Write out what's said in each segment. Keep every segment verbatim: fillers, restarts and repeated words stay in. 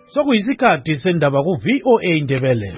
Sokuyisikhathi sendaba ku V O A Indebele.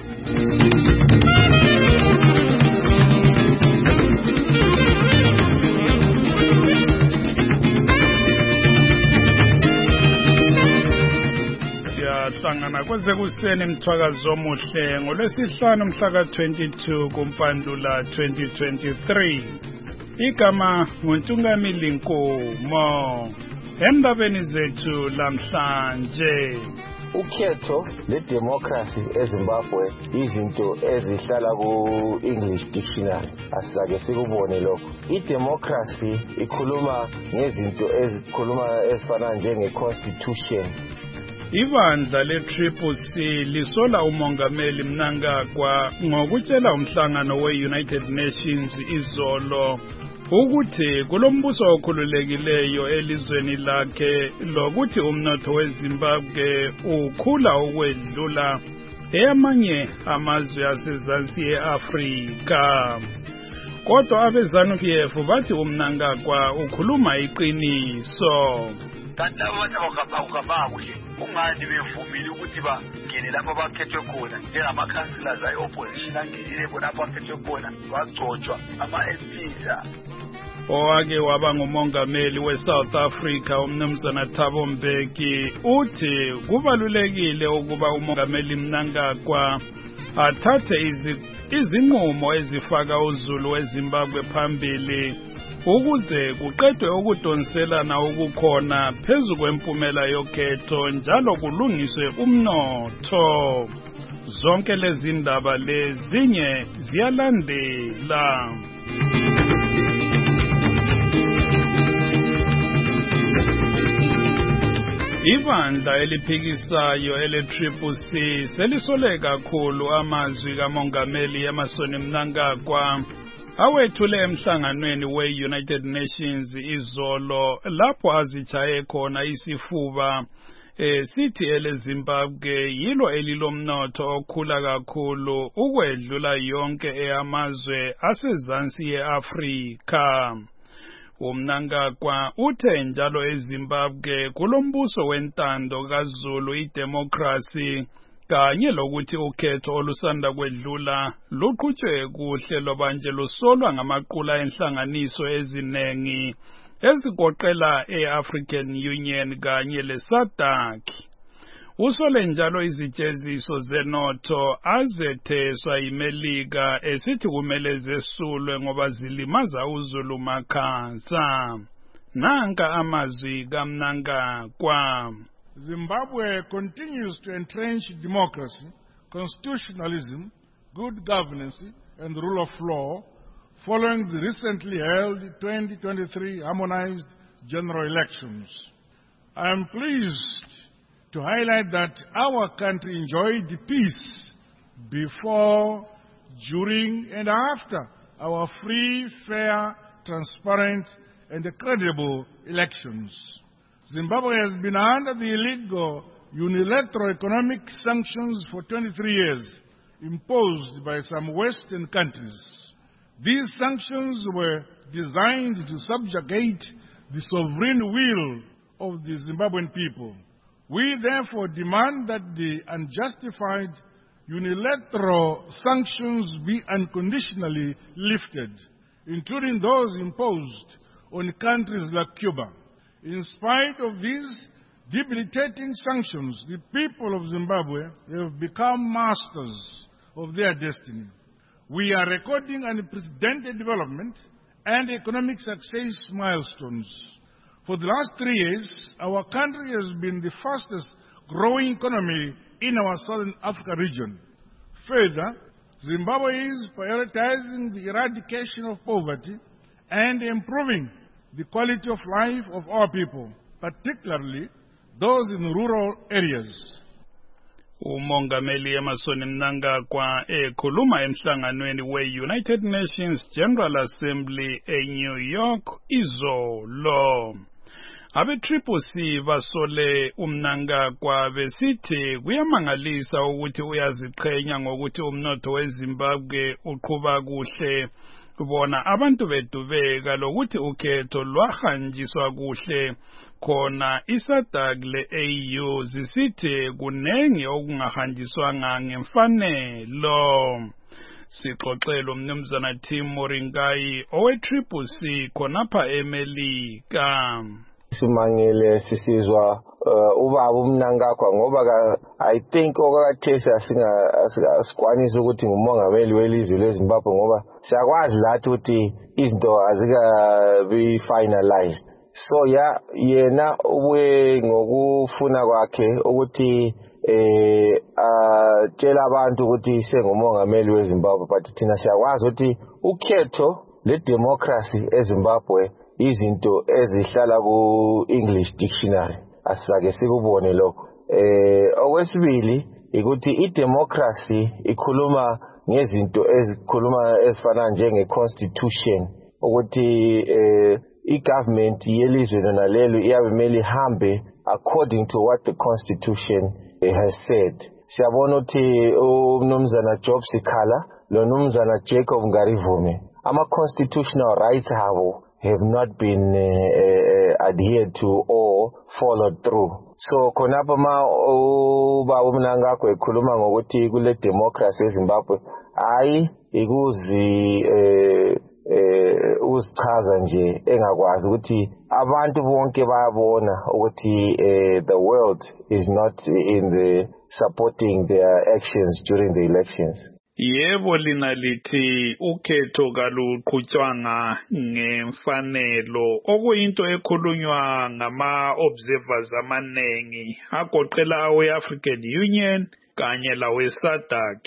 Siyahlangana kweze kuseni mthwakazo omuhle ngolwesihlanu mhla ka twenty-two kuMpandula twenty twenty-three. Igama nguNtungamili Nkomo. Endabeni zethu lamhlanje, ukhetho ledemocracy eZimbabwe izinto ezihlala ku-English dictionary asake sikubone lokho. Idemocracy ikhuluma ngezinto ezikhuluma ezifana njenge-constitution. Ibandla le-Triple C lisola umongameli Mnangagwa ngokutshela umhlangano we-United Nations izolo ukuthi kulombuso okhululekileyo elizweni lakhe lokuthi umnotho weZimbabwe ukhula ukwedlula eyamanye amazwe asezansi e-Afrika. Kodwa abezanu-P F bathi uMnangagwa ukhuluma iqiniso. Kanti abantu abakabanga kuhle ungani bevumile ukuthi bangene lapho bakhethwe khona njengamakhansila ayi-opposition angenile bona lapho bakhethwe khona bagcotshwa ama-M Ps. Owake waba ngumongameli we-South Africa umnumzana Thabo Mbeki uthi kubalulekile ukuba umongameli Mnangagwa athathe izinqumo ezifaka uzulu weZimbabwe phambili ukuze kuqedwe ukudonselana okukhona phezu kwempumela yokhetho njalo kulungiswe umnotho. Zonke lezi ndaba lezinye ziyalandela. Ibandla eliphikisayo ele-Triple C selisole kakhulu amazwi kamongameli Emmerson Mnangagwa awethule emhlanganweni we-United Nations izolo lapho azitshaye khona isifuba eh sithi eleZimbabwe yilo elilomnotho okhula kakhulu ukwedlula yonke eyamazwe asezansi ye-Afrika. uMnangagwa uthe njalo eZimbabwe kulombuso wentando kaZulu idemocracy kanye lokuthi ukhetho olusanda kwedlula luqhutshwe kuhle lobanje lusolwa ngamaqula enhlanganiso ezinengi ezigoqela e-African Union kanye le-SADC. Usole njalo izitsheziso zenotho azetheswa yiMelika esithi kumele zesulwe ngoba zilimaza uzulu makhansa. Nanka amazwi kaMnangagwa. Zimbabwe continues to entrench democracy, constitutionalism, good governance, and rule of law following the recently held twenty twenty-three harmonized general elections. I am pleased to highlight that our country enjoyed peace before, during, and after our free, fair, transparent, and credible elections. Zimbabwe has been under the illegal unilateral economic sanctions for twenty-three years, imposed by some Western countries. These sanctions were designed to subjugate the sovereign will of the Zimbabwean people. We therefore demand that the unjustified unilateral sanctions be unconditionally lifted, including those imposed on countries like Cuba. In spite of these debilitating sanctions, the people of Zimbabwe have become masters of their destiny. We are recording unprecedented development and economic success milestones. For the last three years, our country has been the fastest growing economy in our Southern Africa region. Further, Zimbabwe is prioritizing the eradication of poverty and improving the quality of life of our people, particularly those in rural areas. Umongameli Emmerson Mnangagwa ekhuluma emhlanganweni we-United Nations General Assembly eNew York izolo. Abe-Triple C basole uMnangagwa besithi kuyamangalisa ukuthi uyaziqhenya ngokuthi umnotho weZimbabwe uqhuba kuhle. Bona abantu bedubeka lokuthi ukhetho lwahanjiswa kuhle khona iSADC le-A U zisithi kunengi okungahanjiswanga ngemfanelo. Sixoxela umnumzana Tim Moringai owe-Triple C khonapha eMelika. Simangele sisizwa ubaba uMnangagwa ngoba I think okakathesi asikwanisa ukuthi ngumongameli welizwe leZimbabwe ngoba siyakwazi lathi ukuthi izinto azikabi finalized. So ya yena ubuye ngokufuna kwakhe ukuthi eh atshela abantu ukuthi sengumongameli weZimbabwe, but thina siyakwazi ukuthi ukhetho le-democracy eZimbabwe izinto ezihlala ku-English dictionary asake sikubone lokho. Eh okwesibili ukuthi i-democracy ikhuluma ngezinto ezikhuluma ezifana njenge-constitution ukuthi eh i-government yelizwe lona lelo iyabemeli ihambe according to what the constitution uh, has said. Siyabona ukuthi umnumzana Job Sikhala lo mnumzana Jacob Ngarivume ama-constitutional rights abo have not been uh, uh, adhered to or followed through. So khonapha ma ubaba uMnangagwa ekhuluma ngokuthi kule democracy eZimbabwe hayi ikuzi eh eh uzichaza nje engakwazi ukuthi abantu bonke bayabona ukuthi the world is not in the supporting their actions during the elections. Yebo lina lithi ukhetho kaluqhutshwanga ngemfanelo okuyinto ekhulunywa ngama observers amanengi agoqela awe-African Union kanye lawe SADC.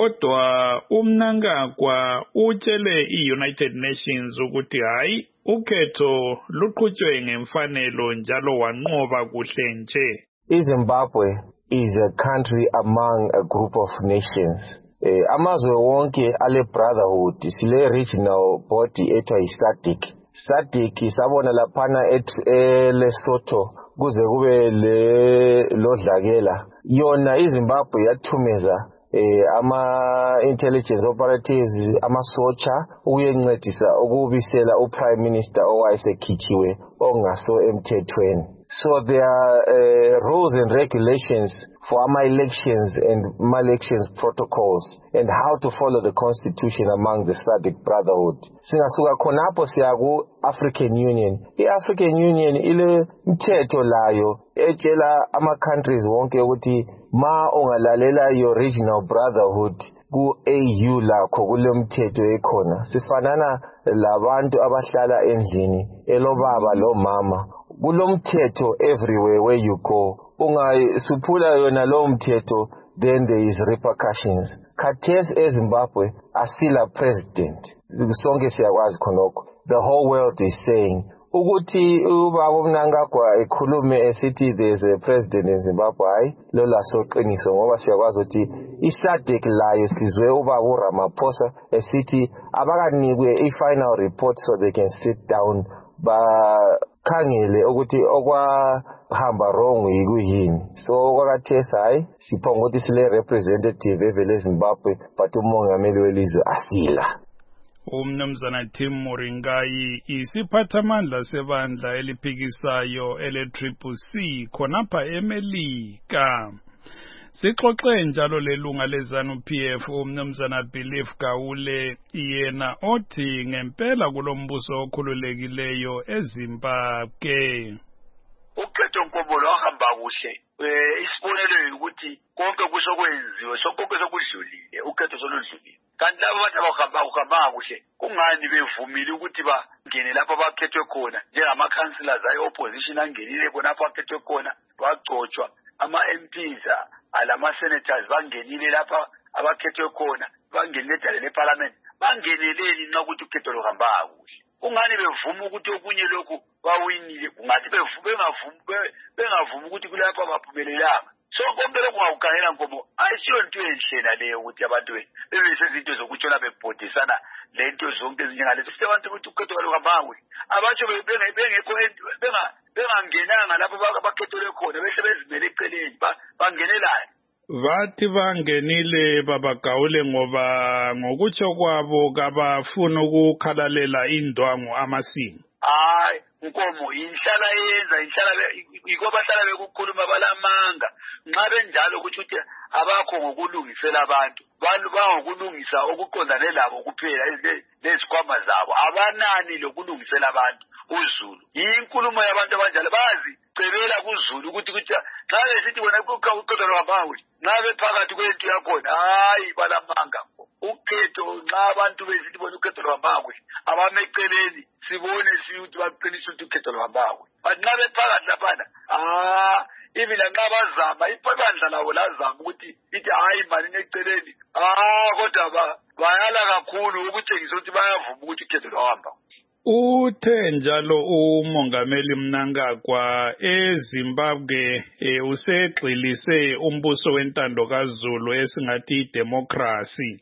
Kodwa uMnangagwa utshele i-United Nations ukuthi hayi ukhetho luqhutshwe ngemfanelo njalo wanqoba kuhle nje. iZimbabwe is a country among a group of nations. Eh, amazwe wonke ale brotherhood sile regional body etwa iSADC. SADC sabona laphana et eLesotho kuze kube le lodlakela yona iZimbabwe yathumeza eh ama intelligence operatives amasocha ukuyencedisa ukubisela uPrime Minister owayesekhichiwe ongaso emthethweni. So there are uh, rules and regulations for our elections and elections protocols and how to follow the constitution among the SADC brotherhood. Singasuka khonapho siya ku African Union. I-African Union ile mthetho layo etshela ama countries wonke ukuthi ma ongalalela your regional brotherhood ku A U lakho kule mthetho ekhona. Sifanana labantu abahlala endlini elobaba lo mama. Kulomthetho everywhere where you go. Ungasuphula yona lo mthetho, then there is repercussions. Khathesi eZimbabwe asila president. Sonke siyakwazi khonokho. The whole world is saying ukuthi ubaba uMnangagwa ekhulume esithi there is a president in Zimbabwe hayi lo lasoqiniso ngoba siyakwazi ukuthi iSADC layo sizwe ubaba uRamaphosa esithi abakanikwe i-final report so they can sit down ba khangele ukuthi okwahamba wrong yikuyini. So okwakathesa hayi siphonga ukuthi sile representative evele eZimbabwe but umongameli welizwe asila. Umnumzana Tim Moringai isiphathamandla sebandla eliphikisayo ele-Triple C khonapha eMelika. Sixoxe njalo lelunga leZANU-P F umnumzana Belief Gawule yena othi ngempela kulombuso okhululekileyo eZimbabwe. Ukhetho Nkombolo wahamba kuhle. Eh isibonelo ukuthi konke kusokwenziwe sokonke sokudlulile ukhetho soludlulile. Kanti labo bathi abahamba ukuhamba kuhle kungani bevumile ukuthi bangene lapha abakhethwe khona njengama councillors ayi opposition angenile bona lapha abakhethwe khona bagcotshwa ama M Ps alama senators bangenile lapha abakhethwe khona bangenile edale leparliament bangeneleni nxa ukuthi ukhetho luhamba kuhle. Ungani bevuma ukuthi okunye lokhu bawinile kungathi bengavumi bengavuma ukuthi kulapha baphumelelanga. So konke lokhu ngawukhangela Nkomo ayisiyo into enhle leyo ukuthi abantu bebese izinto zokutshona bebhodisana lento zonke ezinjengalezo sithi abantu ukuthi ukhetho luhamba kuhle abatsho bengekho benga bengangenanga lapho bakhethelwe khona bese bezimele eceleni bangenelani. Bathi bangenile babagawule ngoba ngokutsho kwabo kabafuna ukukhalalela indwangu amasinga. Hayi Nkomo inhlala yenza inhlala ikoba hlala bekukhuluma balamanga nxa benjalo ukuthi uthi abakho ngokulungisela abantu bantu bangokulungisa okuqondane labo kuphela lezikhwama zabo abanani lokulungisela abantu uZulu inkulumo yabantu abanjalo bazi cebela kuZulu ukuthi ukuthi xa besithi wena kuqondana labawe nxa bephakathi kwento yakhona hayi balamanga ukhetho nxa abantu besithi bona ukhetho lwabawe abameceleni sibone siyuthi baqinisa ukuthi ukhetho lwabawe bathi nxa bephakathi laphana ah ibila nxa bazama ibandla lawo lazama ukuthi ithi hayi mali neceleni ah kodwa bayala kakhulu ukutshengisa ukuthi bayavuma ukuthi ukhetho lwahamba. Uthe njalo umongameli Mnangagwa eZimbabwe e, usegxilise umbuso wentando kaZulu esingathi idemocracy.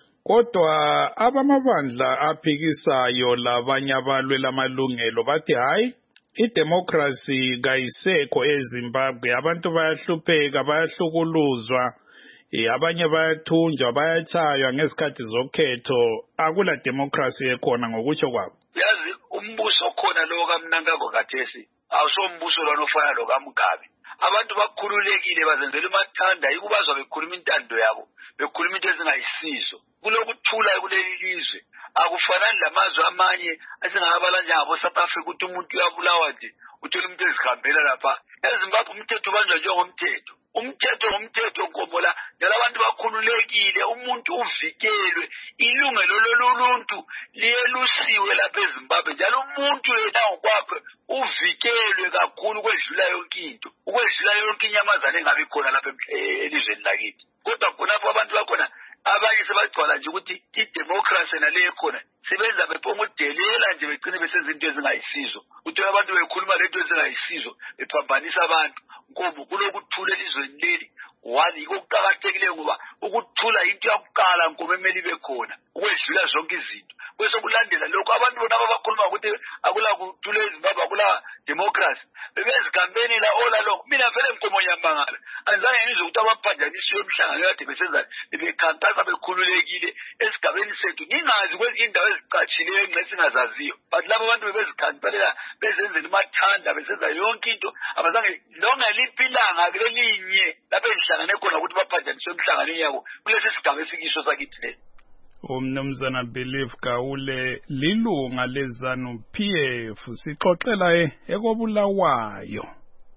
Kodwa abamabandla aphikisayo labanye abalwela amalungelo bathi hayi idemocracy kayisekho eZimbabwe abantu bayahlupheka bayahlukuluzwa e, abanye bayathunjwa bayachaywa ngesikhathi zokhetho akula democracy ekhona ngokutsho kwabo. Yazi umbuso khona lo kaMnangagwa kathesi awusombuso lona ofana lo kaMugabe abantu bakhululekile bazenzela umathanda ikubazwa bekhuluma intando yabo bekhuluma into ezingayisizo kulokuthula kuleli lizwe akufanani lamazwe amanye asingabala njengabo South Africa ukuthi umuntu uyabulawa nje uthola umuntu ezihambela lapha eZimbabwe umthetho ubanjwa njengomthetho umthetho ngomthetho nkomola njalo abantu bakhululekile umuntu uvikelwe ilungelo loluntu liyelusiwe lapha eZimbabwe njalo umuntu yena ngokwakhe uvikelwe kakhulu kwedlula yonke into ukwedlula yonke inyamazane engabe khona lapha elizweni lakithi kodwa khonapho abantu bakhona abanye sebagcwala nje ukuthi idemocracy naleyo khona sebenza bephongudelela nje begcine besezinto ezingayisizo uthola abantu bekhuluma lento ezingayisizo bephambanisa abantu ngoba kulokuthula elizweni leli wani kokuqakathekile ngoba ukuthula into yakuqala ngoba emeli bekhona ukwedlula zonke izinto bese kulandela lokho abantu bona abakhuluma ukuthi akula kuthula eZimbabwe akula democracy bebezigambeni la ola lo mina vele inkomo yamangala anzange ngizwe ukuthi abaphanjaniswe emhlangano kade besenza bebekhankasa bekhululekile esigabeni sethu ngingazi kwezinye indawo ezicatshileyo engesingazaziyo but labo abantu bebezikhankalela bezenzela umathanda besenza yonke into abazange lonke liphilanga kulelinye lapho enhlangane khona ukuthi baphanjaniswe emhlanganweni yabo kulesi sigaba esikisho sakithi le. Umnumzana Believe Gaule lilunga leZanu P F sixoxela ekobulawayo.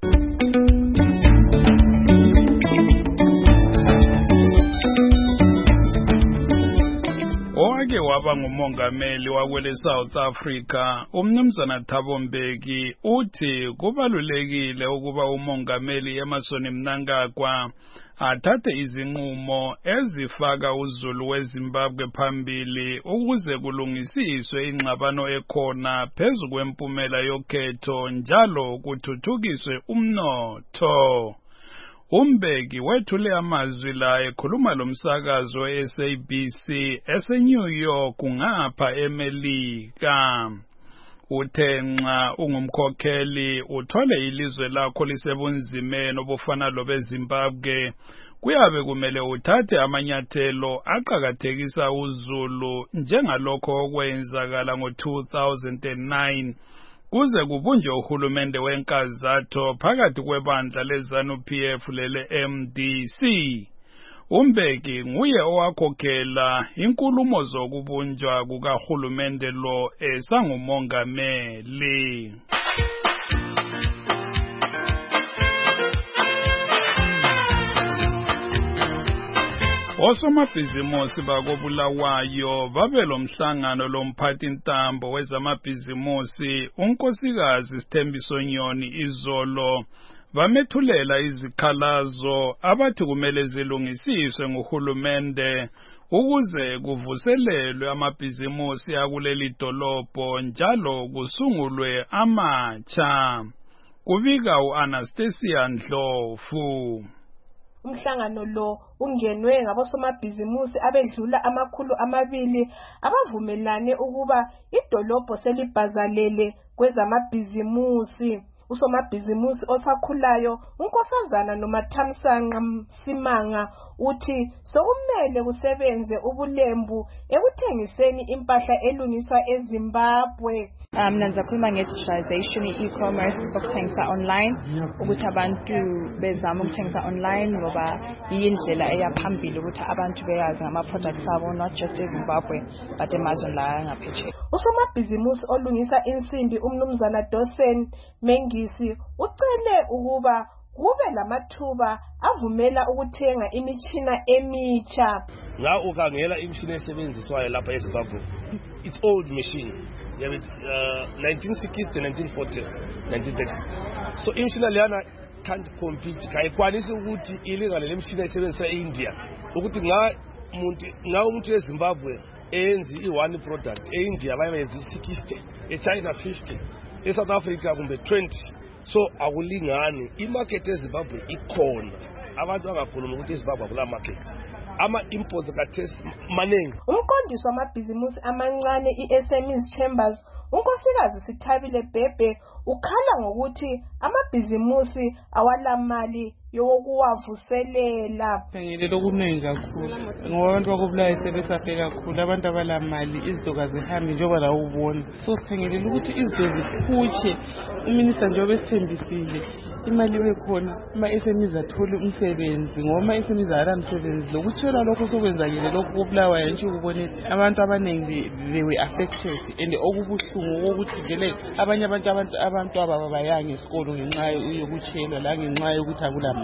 Owake waba ngumongameli wakwele South Africa umnumzana Thabo Mbeki uthi kubalulekile ukuba umongameli Emmerson Mnangagwa athathe izinqumo ezifaka uZulu weZimbabwe phambili ukuze kulungisiswe ingxabano ekhona phezu kwempumela yokhetho njalo kuthuthukiswe umnotho. Umbeki wethule amazwi la ekhuluma lomsakazo we-S A B C ese-New York ngapha eMelika. Uthe nxa ungumkhokheli uthole ilizwe lakho lisebunzimeni obufana lobeZimbabwe kuyabe kumele uthathe amanyathelo aqhakathekisa uZulu njengalokho okwenzakala ngo two thousand nine kuze kubunjwe uhulumende wenkazatho phakathi kwebandla leZanu P F lele M D C. Umbeki nguye owakhokhela inkulumo zokubunjwa kukahulumende lo esangumongameli. Osomabhizimusi bakobulawayo babelo mhlangano lomphathi ntambo wezamabhizimusi unkosikazi Sithembiso Nyoni izolo bamethulela izikhalazo abathi kumele zilungisiswe nguhulumende ukuze kuvuselelwe amabhizimusi akuleli dolobho njalo kusungulwe amatsha. Kubika uAnastasia Ndlovu. Umhlangano lo ungenwe ngabosomabhizimusi abedlula amakhulu amabili abavumelane ukuba idolobho selibhazalele kwezamabhizimusi. Usomabhizimusi osakhulayo uNkosazana Nomathamsanqa Simanga uthi sokumele kusebenze ubulembu ekuthengiseni impahla elungiswa eZimbabwe. Um, nanzakhuluma nge-digitalization, i-e-commerce, sokuthengisa online, ukuthi abantu bezama ukuthengisa online ngoba yindlela eyaphambili ukuthi abantu beyazi ngama-products abo, not just eZimbabwe but emazweni la ngaphetsheya. Usomabhizimusi olungisa insimbi uMnumzana Dosen Mengisi ucele ukuba kube lamathuba avumela ukuthenga imitshina emitsha. La ukhangela imishini esebenziswayo lapha eZimbabwe, it's old machine. Yeah, with, uh, nineteen sixty, nineteen forty, nineteen thirty. So imishina leyana can't compete. Kayikwanisi ukuthi illegal lemishina isebenzisa eIndia. Ukuthi nga umuntu nga umuntu eZimbabwe enzi i-one product, eIndia bayenza sixty, eChina fifty, eSouth Africa kumbe twenty. So akulingani. I-market eZimbabwe ikhona. Abantu bangakhuluma ukuthi eZimbabwe akula market. Ama imports kathesi maningi. Umqondisi wamabhizimusi amancane i-S M Es Chambers uNkosikazi Sithabile Bhebhe ukhala ngokuthi amabhizimusi awalamali yokuwavuselela. Ngeke lokuningi kakhulu ngoba abantu bakubulayo sebesafe kakhulu, abantu abalamali izinto kazihambi njengoba la ubona. So sikhangelela ukuthi izinto ziphutshe, uminister njengoba esithembisile imali bekhona ama-S M Es athole umsebenzi ngoba ama-S M Es alamsebenzi. Lokutshela lokho sokwenzakile lokho kubulawayo nje ukubona abantu abaningi they were affected and okubuhlungu ukuthi vele abanye abantu abantu abantu ababayanga esikolo ngenxa yokutshelwa la ngenxa yokuthi akulamali.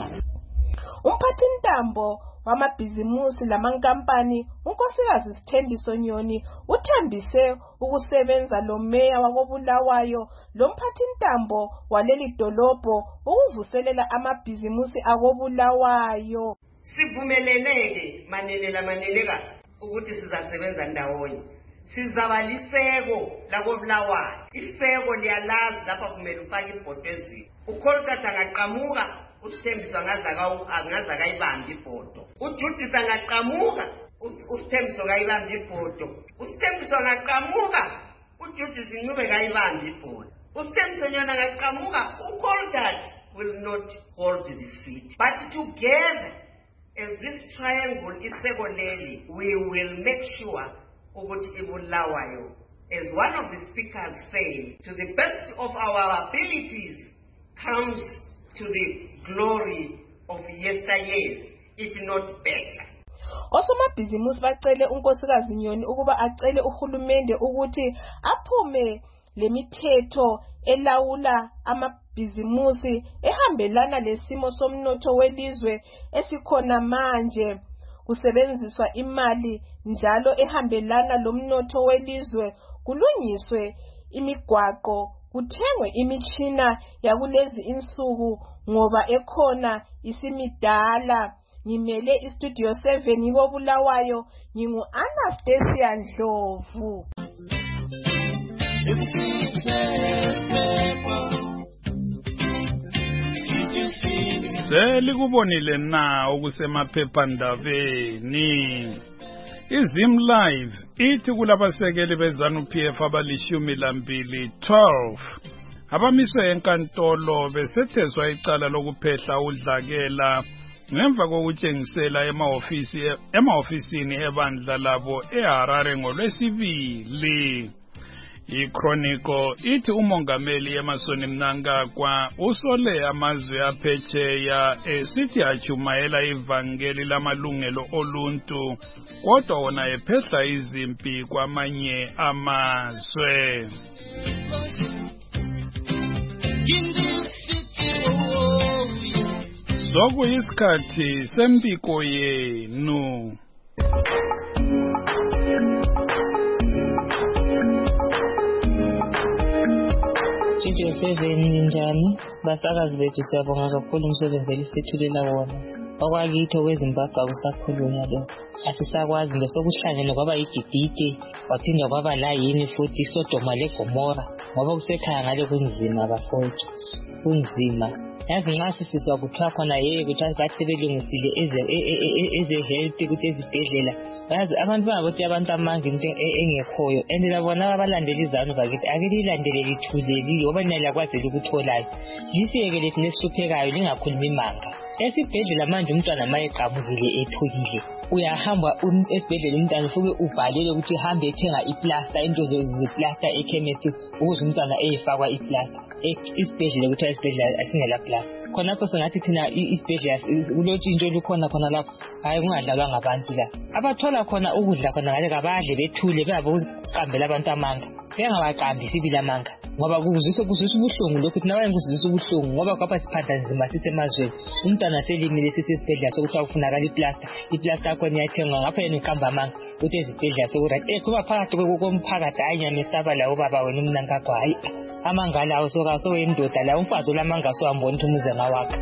Umphathintambo wamabhizimusi lamankampani uNkosikazi Sithembiso Nyoni uthembise ukusebenza lo meya wakobulawayo lo mphathintambo waleli dolobho ukuvuselela amabhizimusi akobulawayo. Sivumeleneke manelela manelekazi ukuthi sizasebenza ndawonye. Sizabaliseko lakobulawayo. Iseko liyalazi lapha kumele ufake ibhodo eziko. Ukholkata angaqamuka uSithembiso angaza kayibamba ibhodo. uJudith angaqamuka uSithembiso kayibamba ibhodo. uSithembiso angaqamuka uJudith Ncube kayibamba ibhodo. uSithembiso Nyoni angaqamuka uKholkata will not hold the seat. But together as this triangle iseko leli, we will make sure ukuthi ibulawayo, as one of the speakers said, to the best of our abilities comes to the glory of yesteryears, if not better. Osomabhizimusi bacele uNkosikazi Nyoni ukuba acele uhulumende ukuthi aphume lemithetho elawula amabhizimusi ehambelana lesimo somnotho welizwe esikhona manje, kusebenziswa imali njalo ehambelana lomnotho welizwe, kulungiswe imigwaqo, kuthengwe imitshina yakulezi insuku ngoba ekhona isimidala. Ngimele istudio seven ngikobulawayo, ngingu Anastasia Ndlovu. Selikubonile na okusemaphephandabeni. iZim Live ithi kulabasekeli beZanu-P F abalishumi lambili twelve abamiswe enkantolo besethezwa icala lokuphehla udlakela ngemva kokutshengisela emahofisi emahofisini ebandla labo eHarare ngolwesibili. iChronicle ithi umongameli Emmerson Mnangagwa usole amazwe aphetsheya esithi achumayela ivangeli lamalungelo oluntu kodwa wona ephehla izimpi kwamanye amazwe. Sokuyisikhathi sempiko yenu. Studio seven njani basakazi bethu, siyabonga kakhulu umsebenzi elisithulela wona. Okwakithi kweZimbabwe akusakhulunywa lo, asisakwazi nje sokuhlangene kwaba yigidide waphinda kwaba la yini futhi iSodoma leGomora ngoba kusekhaya ngale kunzima bafowethu, kunzima yazi nxa sisizwa kuthiwa khona yeye kuthiwa bathi sebelungisile eze-health ukuthi ezibhedlela yazi abantu bangabothi abantu amanga into engekhoyo and labona abalandela izanu bakithi ake lilandele lithulelile ngoba nina liyakwazela ukutholayo lisiyeke lethi nesihluphekayo lingakhulumi imanga. Esibhedlela manje umntwana ma eqamukile ethukile uyahamba esibhedlela umntwana ufuke ubhalele ukuthi hambe ethenga iplasta into zeplasta ekhemesti ukuze umntwana eyefakwa iplasta. Isibhedlela kuthiwa isibhedlela asingela plasta khonapho sengathi thina isibhedlela kulotshintsho olukhona khona lapho hayi kungadlalwa ngabantu la abathola khona ukudla khona ngale kabadle bethule babe ukuqambela abantu amanga bengabaqambi sibila amanga ngoba kuzwise kuzwise ubuhlungu lokho thina bayeni kuzwise ubuhlungu ngoba kwapha siphatha nzima sithi emazweni umntwana selimile sisibhedlela sokuthiwa kufunakala iplasta iplasta yakho niyathengwa ngapha yena uqamba amanga uthi ezibhedlela sokurathi eh kuba phakathi komphakathi hayi nyamesaba la ubaba wena umnankakho hayi amanga lawo soka soyindoda la umfazi olamanga sohambona ukuthi umuzana wakhe.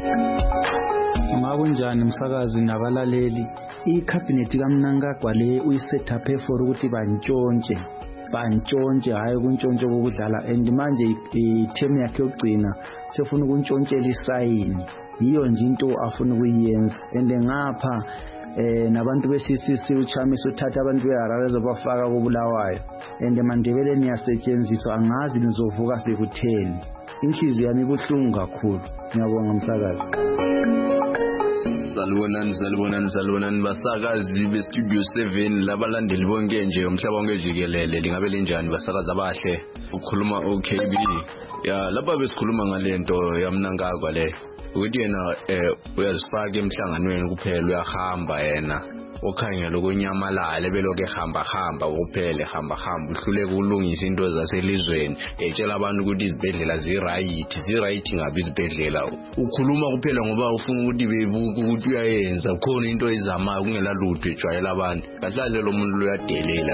Ngakunjani umsakazi nabalaleli icabinet kaMnangagwa le uyisetaphe for ukuthi bantshontshe bantshontshe hayi kuntshontshe kokudlala and manje i-term yakhe yokugcina sefuna ukuntshontshelwa isayini yiyo nje into afuna ukuyenza and ngapha eh nabantu besisisi uchamisa uthatha abantu beHarare zobafaka kubulawayo and eMandebeleni yasetshenziswa angazi nizovuka sekutheni inhliziyo yami ibuhlungu kakhulu. Ngiyabonga umsakazi. Salibonani salibonani salibonani basakazi bestudio seven labalandeli bonke nje umhlaba wonke jikelele lingabe linjani basakazi abahle ukhuluma O K B ya lapha besikhuluma ngalento yaMnangagwa le ukuthi yena eh uyazifaka emhlanganweni kuphela uyahamba yena okhangela ukunyamalala beloke hamba hamba kuphela hamba hamba uhluleke ukulungisa into zaselizweni etshela abantu ukuthi izibhedlela ziright ziright ngabe izibhedlela ukhuluma kuphela ngoba ufuna ukuthi bebuke ukuthi uyayenza khona into ezamayo kungela lutho ejwayela abantu kahlale lo muntu uyadelela.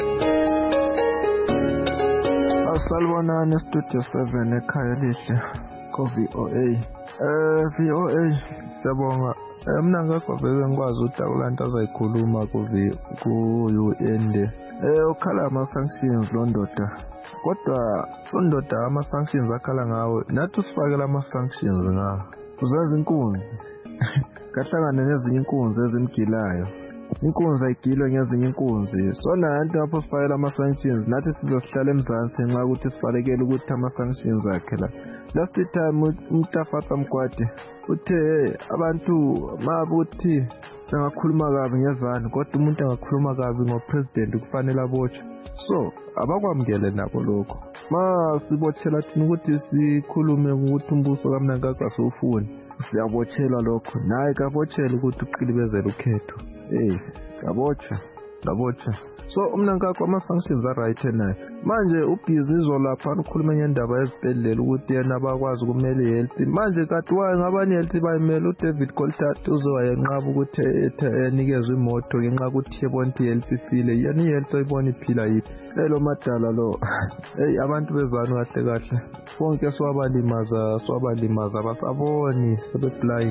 Asalibonani studio seven ekhaya lihle ko V O A eh V O A siyabonga. Mnangagwa bebe ngikwazi ukuthi akulanto azayikhuluma ku U N eh ukhala ama sanctions londoda kodwa londoda ama sanctions akhala ngawo nathi usifakela ama sanctions ngawo uzazi inkunzi kahlangana nezinye inkunzi ezimgilayo inkunzi ayigilwe ngezinye inkunzi so nanti lapho sifakela ama sanctions nathi sizosihlala emzansi nxa ukuthi sifarekele ukuthi ama sanctions akhe la last time umtafatsa mkwade uthe abantu mabuthi bangakhuluma kabi ngezani kodwa umuntu angakhuluma kabi ngopresident kufanele abotshe so abakwamukele nabo lokho ma sibothela thina ukuthi sikhulume ukuthi umbuso kaMnangagwa sowufuni siyabotshelwa lokho naye kabotshelwa ukuthi uqilibezela ukhetho eh kabotsha kabotsha so uMnangagwa ama sanctions are right naye manje ubhizi izolapha ukukhuluma ngendaba yezibhedlela ukuthi yena abakwazi ukumela ihealth manje kathi waye ngabani health bayimela uDavid Koltata uzowayenqaba ukuthi enikezwe imoto ngenxa ukuthi yebona ihealth ifile yena ihealth ayibona iphila yipi elo madala lo hey abantu bezanu kahle kahle bonke swabalimaza swabalimaza basaboni sebeblind.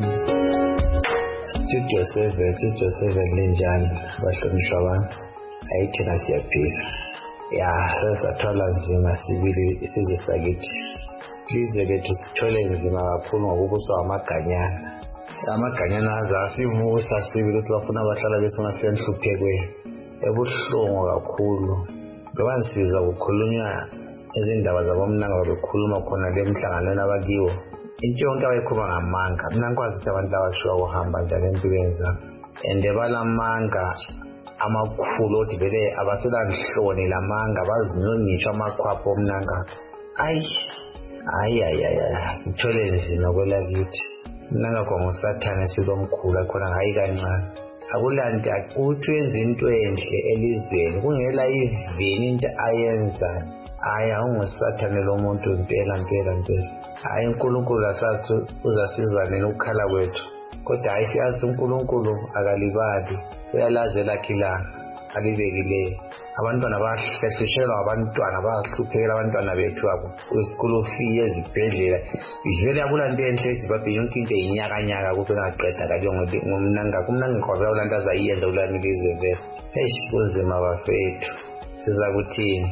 Studio seven Studio seven linjani bahlonishwa abantu ayithina siyaphila ya sesathola nzima sibili isizwe sakithi izwe lethu sithole nzima kakhulu ngokubuswa amaganyana amaganyana azasivusa sibili ukuthi bafuna abahlala besona senhluphekwe ebuhlungu kakhulu loba nsizwa kukhulunywa izindaba zaboMnangagwa bekhuluma khona lemhlanganweni abakiwo into yonke abayikhuluma ngamanga mina ngikwazi ukuthi abantu abashiwa ukuhamba njalo empilweni zabo ende balamanga amakhulu othi vele abaselanhloni lamanga bazinyonyisha amakhwapho oMnangagwa ayi ayi ayi ayi sithole nzima kwelakithi Mnangagwa ngosathane sikomkhulu khona hayi kancane akulanti ukuthi wenza into enhle elizweni kungela ivini into ayenza aya ungusathane lo muntu impela impela impela hayi uNkulunkulu asathi uzasizwane ukukhala kwethu kodwa hayi siyazi uNkulunkulu akalibali uyalazela khilana alibekileyo abantwana bahlehlishelwa abantwana bahluphekela abantwana bethu abo kwesikolo fee ezibhedlela ivele akulanto enhle eZimbabwe yonke into inyakanyaka kubengaqeda kanje ngoMnangagwa uMnangagwa vele ulanto azayenza kulani lizwe vele eish kuzima bafethu siza kuthini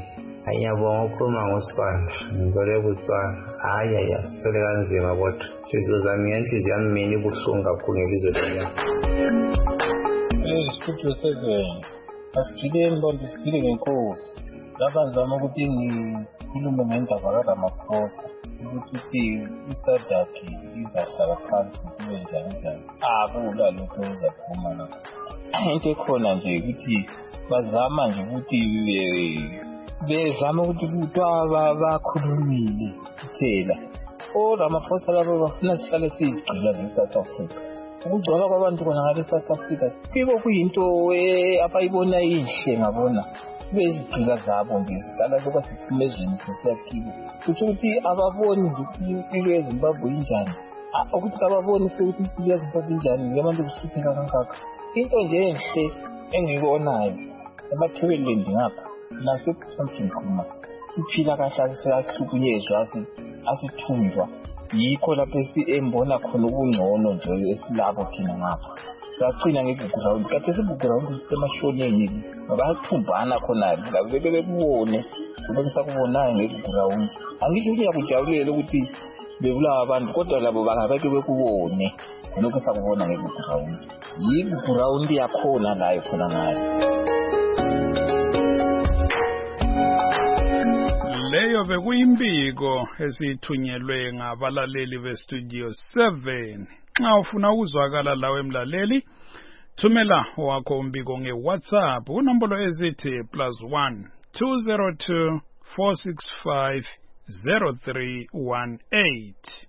Ngiyabonga ukukhuluma ngoSibanda, ngibole kutswana. Hayi hayi, sithole kanzima kodwa sizozama ngenhliziyo yami mina ibuhlungu kakhulu ngelizwe lami. Eh, Studio seven. Asigcileni bonke sigcile ngenkosi. Lapha ngizama ukuthi ngikhulume ngendaba kaRamaphosa ukuthi isadaki izahlala phansi kube njani njani. Akula lokho uzaphuma lapho. Into ekhona nje ukuthi bazama nje ukuthi bezama ukuthi kuthiwa bakhulumile kuphela. ORamaphosa labo bafuna sihlale sigcila ngeSouth Africa. Ukugcwala kwabantu khona ngale South Africa kibo kuyinto abayibona inhle ngabona. Bezigcila zabo nje sihlala lokho sithumezweni sesiyakibo. Kusho ukuthi ababoni nje impilo yeZimbabwe injani. Ukuthi ababoni ukuthi impilo yeZimbabwe injani ngebantu kusitheka kangaka. Into nje enhle engiyibonayo ebathwelendi ngapha nasePhomphini khona siphila kahle siyahlukunyezwa asithunjwa. Yikho lapho embona khona ubungcono nje esilabo thina ngapha. Sacina ngeground kade sibuground sisemashoneni bayathumbana khona la bebebone kube kusakubona ngeground. Angisho ukuthi yakujabulela ukuthi bebulawa abantu kodwa labo bangabeke bekubone lokho sakubona ngeground. Yiground yakhona la ikhona ngayo. Leyo bekuyimbiko esithunyelwe ngabalaleli beStudio seven. Nxa ufuna ukuzwakala lawe emlaleli, thumela wakho umbiko ngeWhatsApp unombolo ezithi plus one two zero two four six five zero three one eight.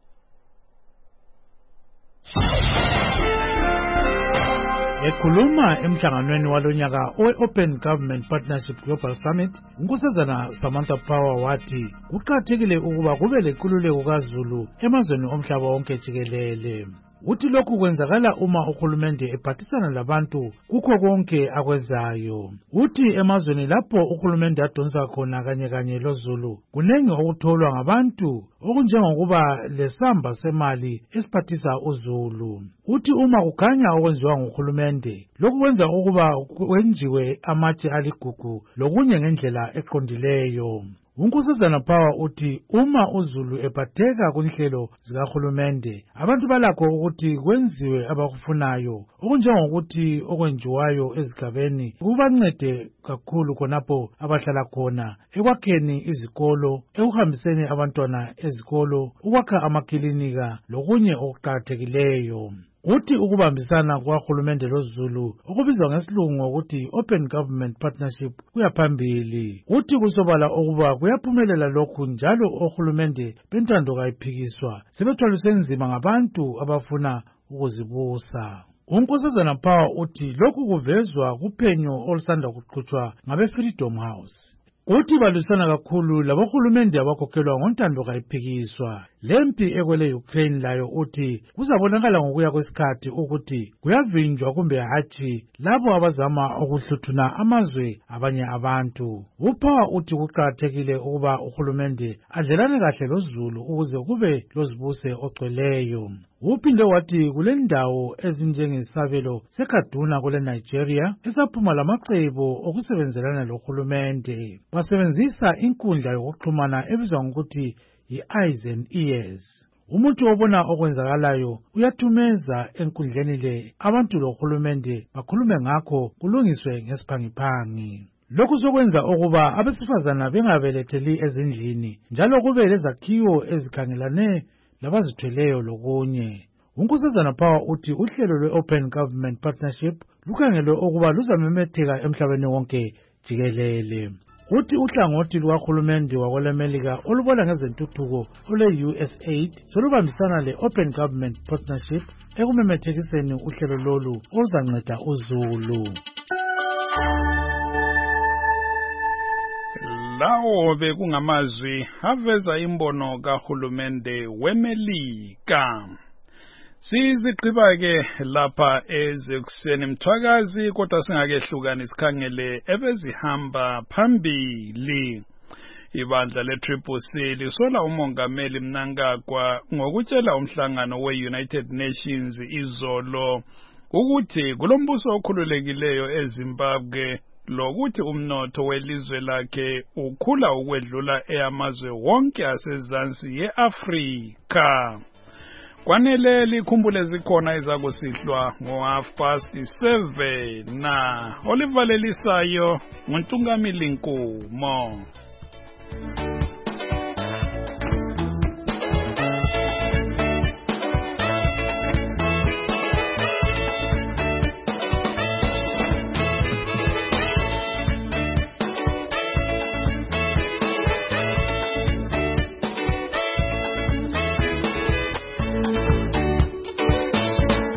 Ekhuluma emhlanganweni walonyaka owe-Open Government Partnership Global Summit, uNkosazana Samantha Power wathi kuqakathekile ukuba kube lenkululeko kaZulu emazweni omhlaba wonke jikelele. Uthi lokhu kwenzakala uma uhulumende ephathisana labantu kukho konke akwenzayo. Uthi emazweni lapho uhulumende adonsa khona kanye kanye loZulu kunengi okutholwa ngabantu okunjengokuba lesamba semali esiphathisa uZulu. Uthi uma kukhanya okwenziwa nguhulumende lokhu kwenza ukuba kwenziwe amatshe aligugu lokunye ngendlela eqondileyo. Unkosazana Power uthi uma uZulu ephatheka kunhlelo zikahulumende abantu balakho ukuthi kwenziwe abakufunayo okunjengokuthi okwenziwayo ezigabeni kubancede kakhulu khonapho abahlala khona ekwakheni izikolo, ekuhambiseni abantwana ezikolo, ukwakha amakilinika lokunye okuqakathekileyo. Uthi ukubambisana kwahulumende loZulu okubizwa ngesilungu ukuthi Open Government Partnership kuyaphambili. Uthi kusobala ukuba kuyaphumelela lokhu njalo ohulumende bentando kayiphikiswa sebethwaliswe nzima ngabantu abafuna ukuzibusa. Unkosazana Power uthi lokhu kuvezwa kuphenyo olusanda kuqhutshwa ngabe Freedom House. Uthi balwisana kakhulu labohulumende abakhokhelwa ngontando kayiphikiswa. Lempi ekwele Ukraine layo uthi kuzabonakala ngokuya kwesikhathi ukuthi kuyavinjwa kumbe hatshi labo abazama ukuhluthuna amazwe abanye abantu. Upower uthi kuqakathekile ukuba uhulumende adlelane kahle loZulu ukuze kube lozibuse ogcweleyo. Uphinde wathi kulendawo ezinjengesabelo seKaduna kule Nigeria esaphuma lamacebo okusebenzelana lohulumende. Basebenzisa inkundla yokuxhumana ebizwa ngokuthi yi-eyes and ears. Umuntu obona okwenzakalayo uyathumeza enkundleni le abantu lohulumende bakhulume ngakho kulungiswe ngesiphangiphangi. Lokhu sokwenza ukuba abesifazana bengabeletheli ezindlini njalo kube lezakhiwo ezikhangelane labazithweleyo lokunye. Unkosazana Power uthi uhlelo lwe-Open Government Partnership lukhangelwe ukuba luzamemetheka emhlabeni wonke jikelele. Uthi uhlangothi lukahulumende wakwelemelika olubona ngezentuthuko olwe-U S A I D solubambisana le-Open Government Partnership ekumemethekiseni uhlelo lolu oluzanceda uZulu. Lawo bekungamazwi aveza imbono kahulumende weMelika. Sizigqiba ke lapha ezekuseni mthwakazi kodwa singakehlukani sikhangele ebezihamba phambili. Ibandla le-Triple C lisola umongameli Mnangagwa ngokutshela umhlangano we-United Nations izolo ukuthi kulombuso okhululekileyo eZimbabwe lokuthi umnotho welizwe lakhe ukhula ukwedlula eyamazwe wonke asezansi ye-Afrika. Kwanele likhumbule zikhona ezakusihlwa ngo half past seven na olivalelisayo nguNtungamili Nkumo.